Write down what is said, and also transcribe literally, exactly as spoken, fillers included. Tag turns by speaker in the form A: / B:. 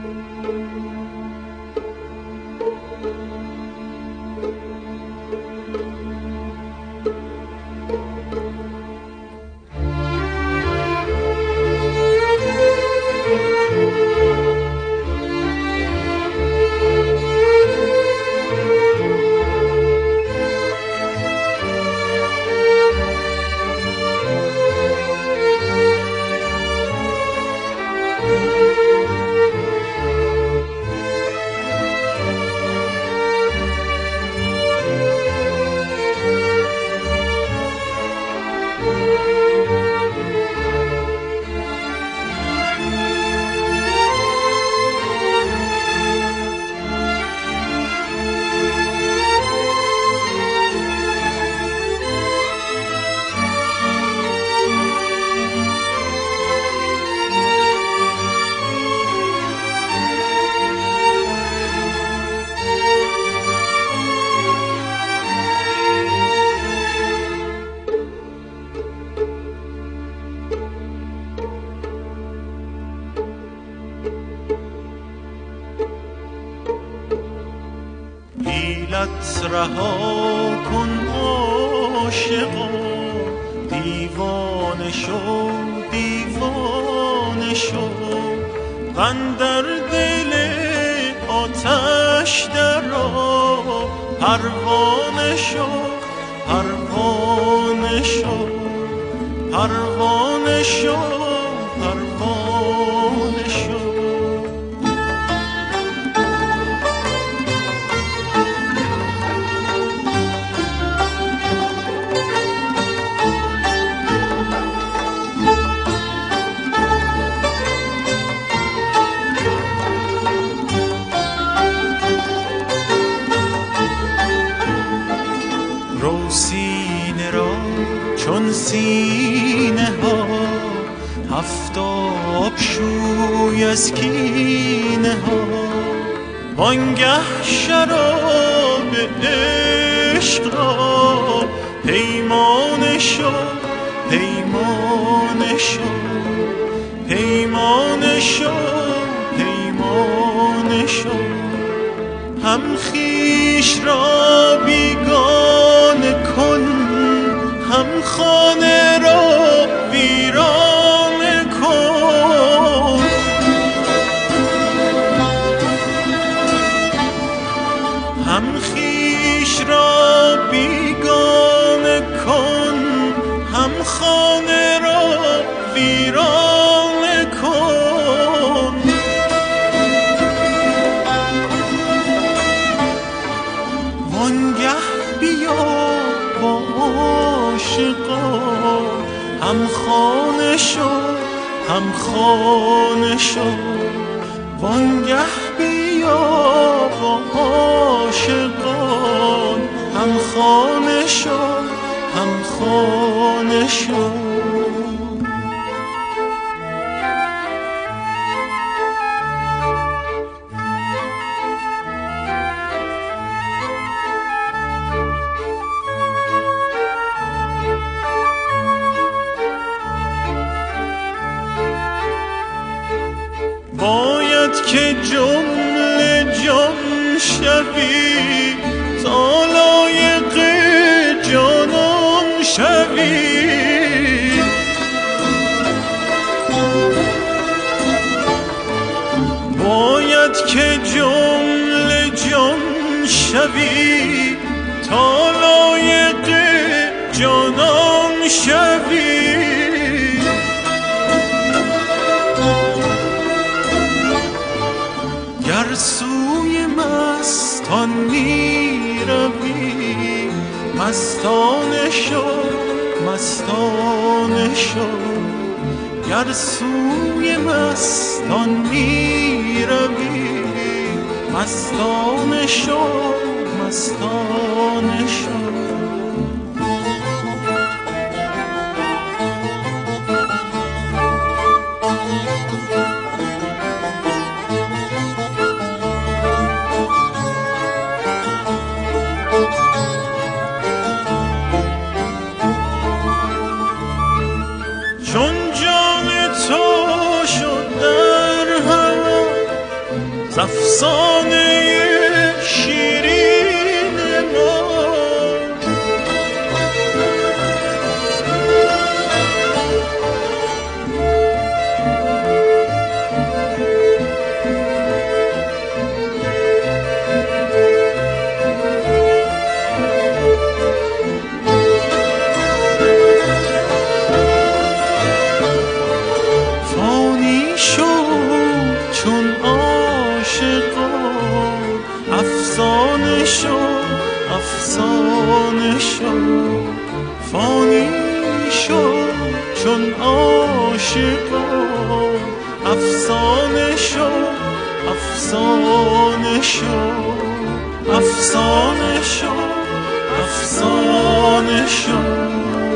A: حیلت رها کن عاشقا، دیوانه شو دیوانه شو، اندر دل آتش درآ، پروانه شو پروانه شو پروانه شو پروانه شو. رو سینه را چون سینه ها، هفتاب شوی از کینه ها، وانگه شراب عشق را پیمانه شو پیمانه شو پیمانه شو پیمانه شو. هم خویش را بیگانه کن، هم خانه را ویرانه کن، هم خویش را بیگانه کن، هم خانه را ویرانه کن. وانگه بیا با عاشقا، هم خانه شو هم خانه شو، وانگه بیا با عاشقان، هم خانه شو هم خانه شو. باید که جمله جان شوی، تا لایق جانان شوی. باید که جمله جان شوی، تا لایق جانان شوی. گر سوی مستان می روی، مستانه شو مستانه شو. گر سوی مستان می روی، مستانه شو مستانه شو. چون جان تو شد در هوا، افسانه شیرین ما. فانی شد چون عاشقان، افسانه شد افسانه شد. فانی شد چون عاشقان، افسانه شد افسانه شد. افسانه شد افسانه شد.